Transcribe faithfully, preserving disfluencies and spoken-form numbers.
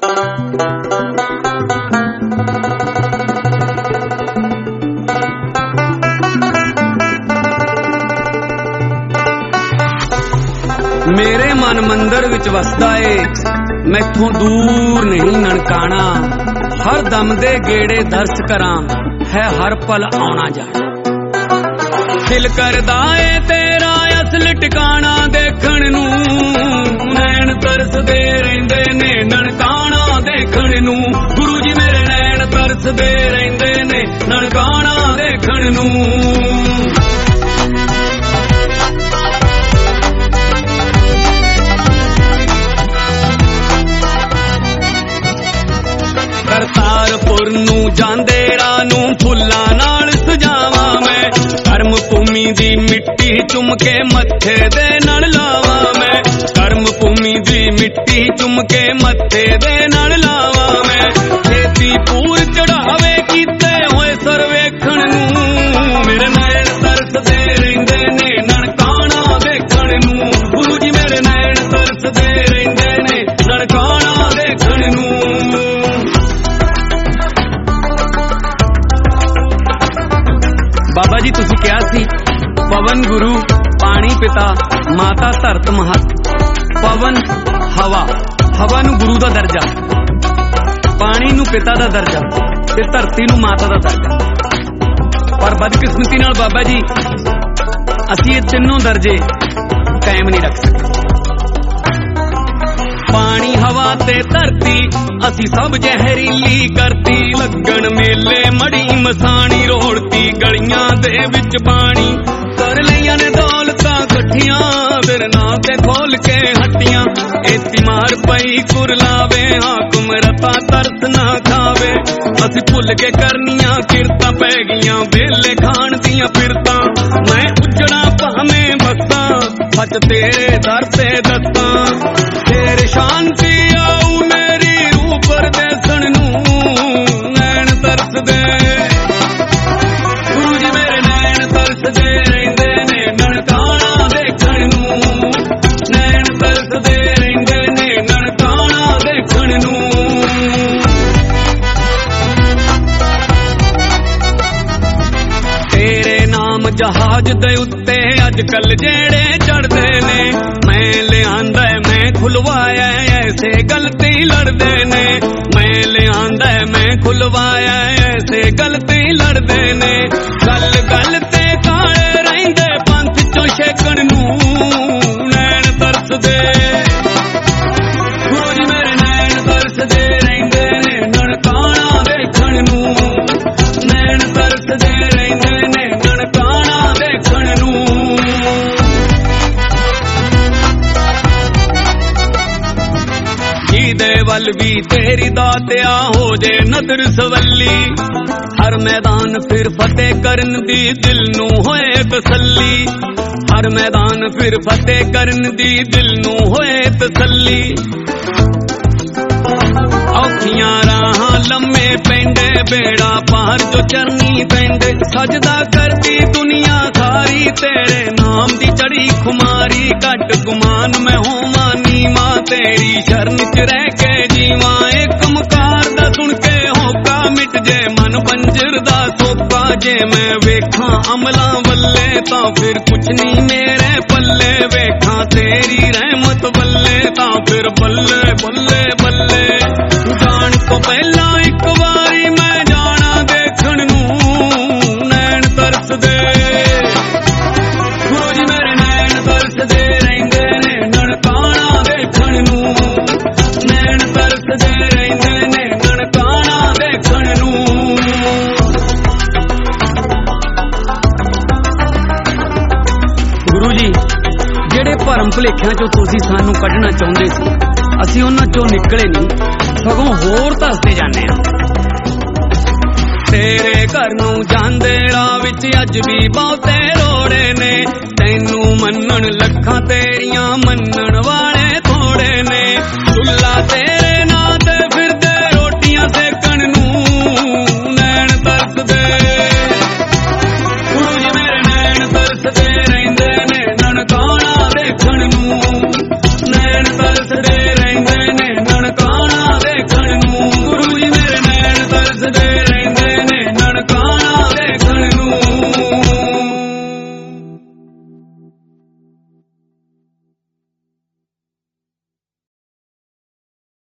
मेरे मन मंदिर विच वसदा ए, मैथों दूर नहीं ननकाना। हर दम दे गेड़े दर्श करां, है हर पल आना जाना। दिल करदा ए तेरा असल ठिकाना देखण नूं, नैन तरसदे रहिंदे ने ननकाना देखण नूं। गुरु जी मेरे नैन तरसदे रहिंदे ने ननकाना देखण नूं। करतारपुर नूं जांदे राह नूं फुल्लां नाल सजावां मैं, कर्म भूमि दी मिट्टी चुम के मत्थे दे नाल लावां मैं। कर्म भूमि दी मिट्टी चुम के मत्थे दे नाल लावां मैं। खेती पूर चढ़ावे कीते होए सर्वेखण नूं, मेरे नैन तरसदे रहिंदे ने ननकाना देखण नूं। गुरु जी मेरे नैन तरसदे रहिंदे ने ननकाना देखण नूं। बाबा जी तुसी क्या सी, पवन गुरु पानी पिता माता धरत महत। पवन हवा, हवा नू गुरु दा दर्जा, पानी नू पिता दा दर्जा ते धरती नू माता दा दर्जा। पर बदकिस्मती नाल बाबा जी असी ये तीनों दर्जे कायम नहीं रख सकते। पानी हवा ते धरती असी सब जहरीली करती। लगन मेले मड़ी मसाणी रोड़ती, गलियां दे विच पानी कर लिया ने दौलतां कठियां। फिर ना ते खोल के हट्टियां, एती मार पई कुरलावे हाकुम रता तरस ना खावे। असी भुल के करनियां किरतां पै गियां वेले खाण दियां फिरतां। मैं उजड़ा भावें बसां सच तेरे दर ते दसां। तेरे शांति आऊ मेरी रूह परदेसण नूं, नैन तरसदे। गुरु जी मेरे नैन तरसदे रहिंदे ने ननकाना देखण नूं। नैन तरसदे रहिंदे ने ननकाना देखण नूं। तेरे नाम जहाज दे उत्ते अजकल जेड़े चढ़दे ने, मैं लियांदा मैं खुलवाया ऐसे गलती लड़दे ने। मैं लियांदा मैं खुलवाया ऐसे गलती लड़दे ने। गल गल ते काले रहिंदे पंथ चों छेकण नूं, नैन तरसदे। गुरु जी मेरे नैन तरसदे रहिंदे ने ननकाना देखण नूं। नैन तरसदे रहिंदे ने ननकाना देखण नूं। दे वल भी तेरी दातिया हो जे नदर सवली। हर मैदान फिर फतेह करन दी दिल नू होए तसल्ली। हर मैदान फिर फतेह करन दी दिल नू होए तसल्ली। औखियां राहां लम्मे पेंडे बेड़ा पार जो चरनी पेंडे। सजदा करदी दुनिया सारी तेरे नाम दी चढ़ी खुमारी। घट गुमान मैं होवां नीमा तेरी शरण च रह के जीवां। एक मुकार दा सुन के होका मिट जे मन बंजर दा सोका। जे मैं वेखां अमलां वल्ले तां फिर कुछ नहीं मेरे पल्ले। वेखां तेरी रहमत वल्ले तां फिर बल्ले बल्ले बल्ले। जान तो पहला एक बारी मैं जाना देखण नूं, नैन तरसदे। गुरु जी मेरे नैन तरसदे रहिंदे ने ननकाना देखण नूं। नैन तरसदे रहिंदे ने ननकाना देखण नूं। गुरु जी जेड़े भरम भुलेखिਆਂ चों तुसीं सानू कढना चाहुंदे सी, असीं उन्हां चों निकले नहीं, सगों होर दसदे जाने आ। तेरे घर नूं जांदे राह विच अज भी बहुते रोड़े ने। तैनू मन्नण लखां तेरियां मन्नण वाले